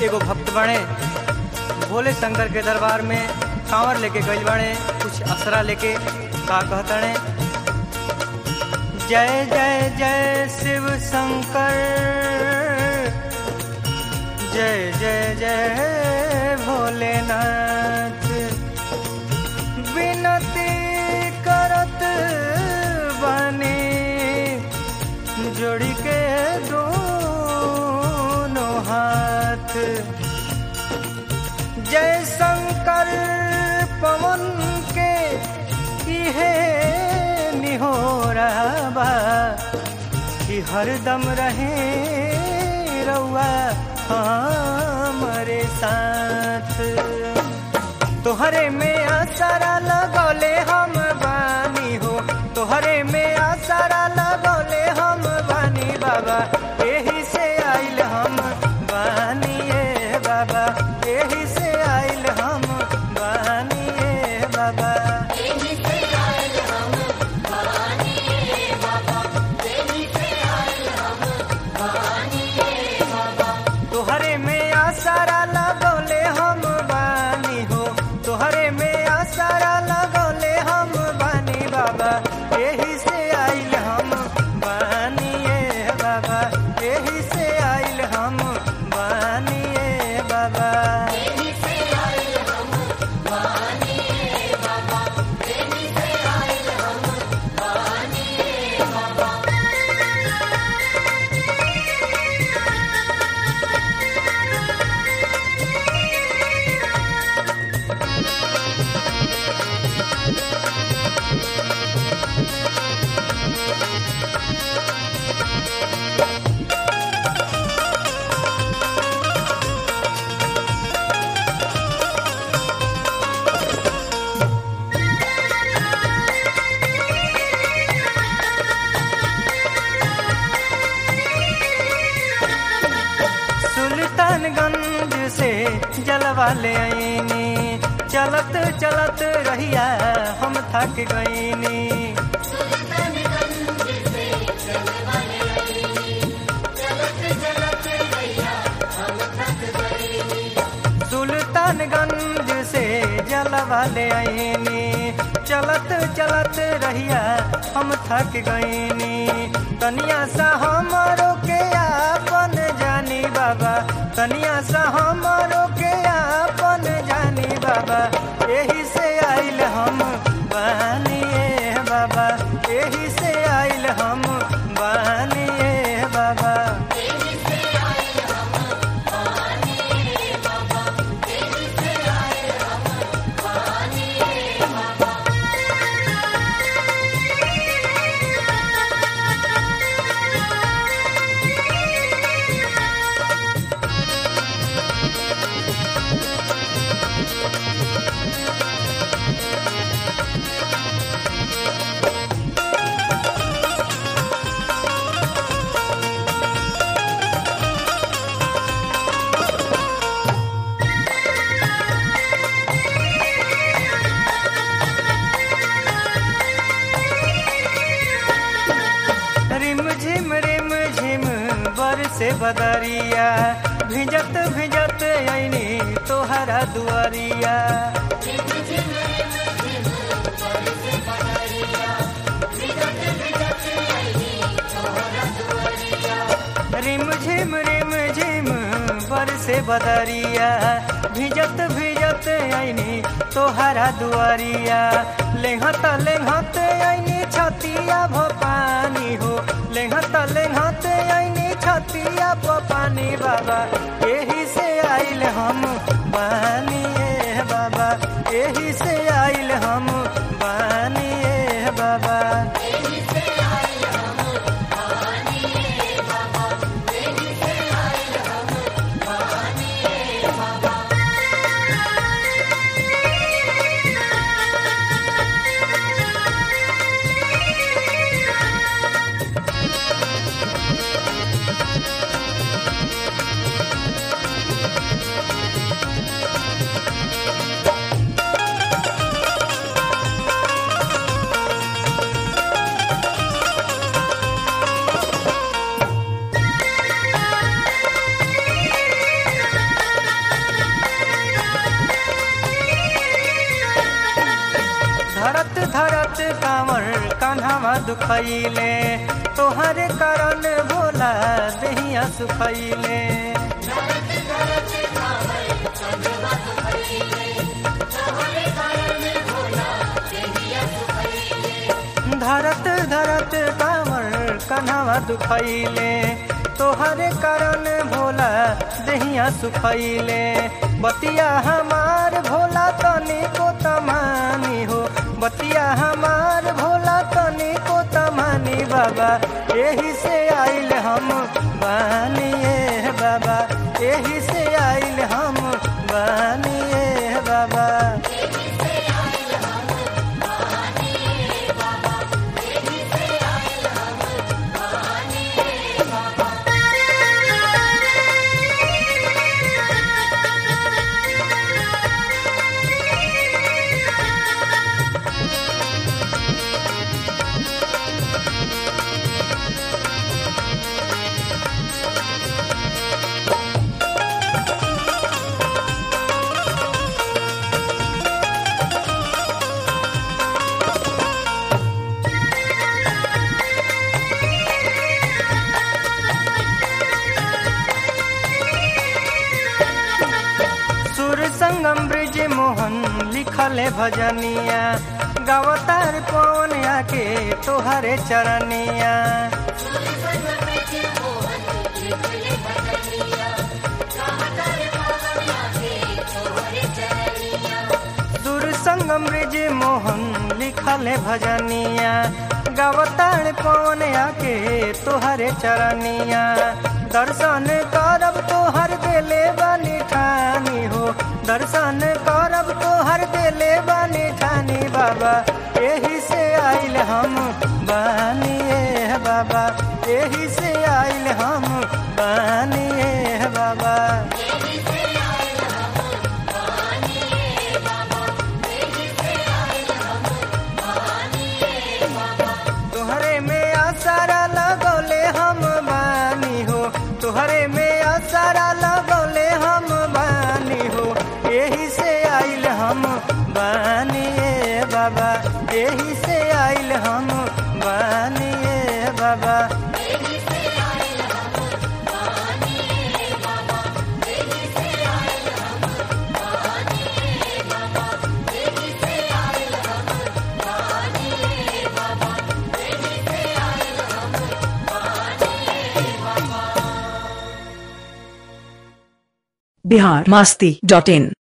एगो भक्त बने भोले शंकर के दरबार में कांवर लेके गइल बने, कुछ असरा लेके का कहतने। जय जय जय शिव शंकर, जय जय जय भोलेनाथ, विनती करत बनी जोड़ी के दोनों हाथ। जय शंकर पवन के इहे निहोरा बा कि हरदम रहे रउआ हमारे साथ। तोहरे में आसरा लगौले हम बानी हो, तोहरे में आसरा लगौले हम बानी बाबा, यही से आइल हम बानी ए बाबा, यही से आइल हम बानी ए बाबा। तोहरे में आसरा लगौले हम बानी हो, तोहरे में आसरा लगौले हम बानी बाबा, यही से आइल हम बानी ए बाबा, यही से आइल हम बानी ए बाबा। सुल्तानगंज से जलवा ले आईनी, चलत चलत रहिया हम थक गईनी। सुल्तानगंज से जलवा ले आईनी, चलत चलत रहिया हम थक गईनी। तनिया सा हमारो के आपन जानी बाबा, तनिया सा हमारो के आपन जानी बाबा, यही से आइल हम बानी ए बाबा, यही से आइल हम बानी ए बाबा। से बदरिया भिजत भिजत आईनी तोहरा दुआरिया। रिम झिम बरसे बदरिया भिजत भिजत आईनी तोहरा दुआरिया। लेहत लेहत आईनी छतिया भोपानी हो, लेहत लेहत आईनी छतिया भोपानी बाबा, यही से आइल हम बानी ए बाबा, यही से आइल हम बानी ए बाबा। दुखैले तोहरे कारण भोला देहिया सुखैले धरत धरत कांवर कन्हवा दुखैले तोहरे कारण भोला देहिया सुखैले बतिया हमार भोला तनी को तमानी हो बतिया हमार भोला तनी को तमानी बाबा यही से आइल हम बानिए बाबा यही से आइल हम बानिए बाबा संगम ब्रिज मोहन लिखले भजनिया गावतार कौन आके तोहरे चरनिया सुर संगम ब्रिज मोहन लिखले भजनिया गावतार कौन आके तोहरे चरनिया दर्शन करब तोहर देले बानी ठानी हो दर्शन करब तोहर देले बानी ठानी बाबा यही से आइल हम बानिए बाबा यही से आइल हम बानिए बाबा तोहरे में आसारा लगौले हम बानी हो तोहरे में आसारा लगौले हम बानी हो यही से आइल हम बानिए बाबा यही से आइल हम बानिए बाबा biharmasti.in